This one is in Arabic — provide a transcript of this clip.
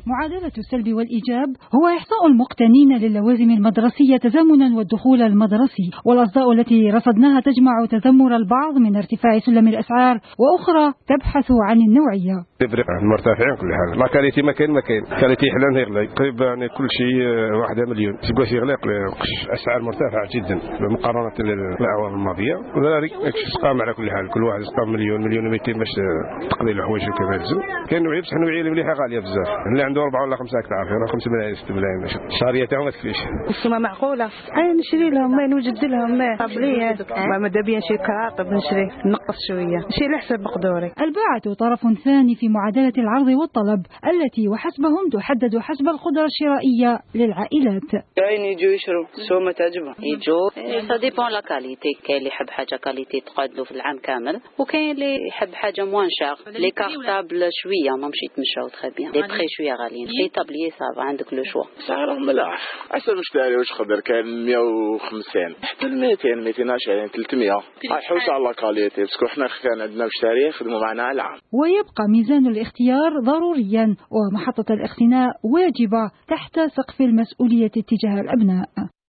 معادلة السلب والإيجاب هو إحصاء المقتنين للوازم المدرسية تزامنا والدخول المدرسي، والأصداء التي رصدناها تجمع تذمر البعض من ارتفاع سلم الأسعار، وأخرى تبحث عن النوعية. تفرق عن المرتفعين كل حاجة، لا كاليتي مكان كاليتي حلال يغلى قريب يعني كل شيء 1 مليون، تبغى شيء يغلى أسعار مرتفعة جدا مقارنة بالأعوام الماضية، وذلك قام على كل حال كل واحد قام مليون 1,200,000 باش تقضي الحوايج وكما لازم. كاين نوعية بصح نوعية اللي مليحة غالية بزاف، اللي عنده 4 ولا 5 هكتار فيها 5 ملايين 6 ملايين الشهرية تاعهم ما تكفيش. السماء معقولة، نشري لهم ما نوجد لهم ما قبليات، ما دابيا نشري كراطب نشري نقص شوية، نشري على حسب مقدوري. الباعة طرف ثاني في معادلة العرض والطلب التي وحسبهم تحدد حسب القدرة الشرائية للعائلات. كاين يجوا يشروا سو ما تعجبهم يجوا سا ديبون لا كاليتي، كاين اللي يحب حاجة كاليتي تقعد له في العام كامل، وكاين اللي يحب حاجة موان شاغ. لي كارطابل شوية ما مشيت تمشاو تري بيان، لي بري شوية غاليين، لي تابليي صافا عندك لو شوا. سعرهم ملاح، عسى نشتري واش خضر كان 150 حتى 200 210 300. حوس على كاليتي باسكو حنا كان عندنا مشتري يخدموا معنا العام. ويبقى ميزان الاختيار ضروريا، ومحطة الاقتناء واجبة تحت سقف المسؤولية تجاه الأبناء.